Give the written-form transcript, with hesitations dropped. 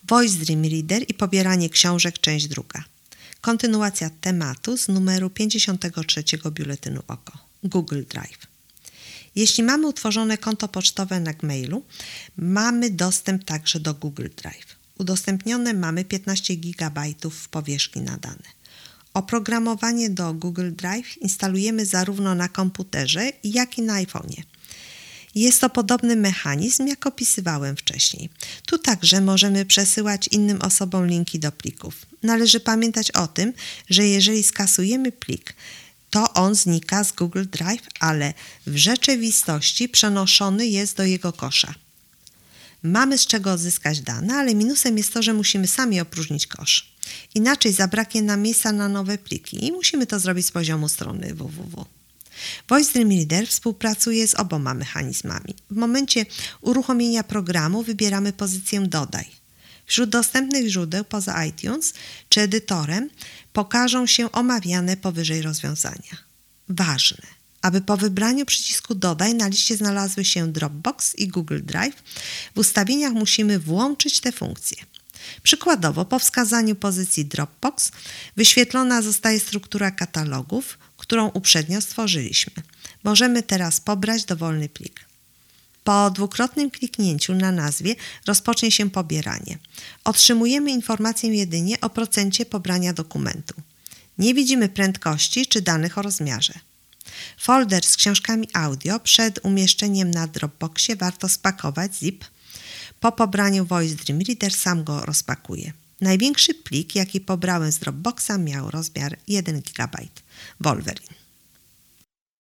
Voice Dream Reader i pobieranie książek, część druga. Kontynuacja tematu z numeru 53 Biuletynu OKO. Google Drive. Jeśli mamy utworzone konto pocztowe na Gmailu, mamy dostęp także do Google Drive. Udostępnione mamy 15 GB powierzchni na dane. Oprogramowanie do Google Drive instalujemy zarówno na komputerze, jak i na iPhone'ie. Jest to podobny mechanizm, jak opisywałem wcześniej. Tu także możemy przesyłać innym osobom linki do plików. Należy pamiętać o tym, że jeżeli skasujemy plik, to on znika z Google Drive, ale w rzeczywistości przenoszony jest do jego kosza. Mamy z czego odzyskać dane, ale minusem jest to, że musimy sami opróżnić kosz. Inaczej zabraknie nam miejsca na nowe pliki i musimy to zrobić z poziomu strony www. Voice Dream Reader współpracuje z oboma mechanizmami. W momencie uruchomienia programu wybieramy pozycję Dodaj. Wśród dostępnych źródeł poza iTunes czy edytorem pokażą się omawiane powyżej rozwiązania. Ważne, aby po wybraniu przycisku Dodaj na liście znalazły się Dropbox i Google Drive, w ustawieniach musimy włączyć te funkcje. Przykładowo, po wskazaniu pozycji Dropbox wyświetlona zostaje struktura katalogów, którą uprzednio stworzyliśmy. Możemy teraz pobrać dowolny plik. Po dwukrotnym kliknięciu na nazwie rozpocznie się pobieranie. Otrzymujemy informację jedynie o procencie pobrania dokumentu. Nie widzimy prędkości czy danych o rozmiarze. Folder z książkami audio przed umieszczeniem na Dropboxie warto spakować zip. Po pobraniu Voice Dream Reader sam go rozpakuje. Największy plik, jaki pobrałem z Dropboxa, miał rozmiar 1 GB. Wolverine.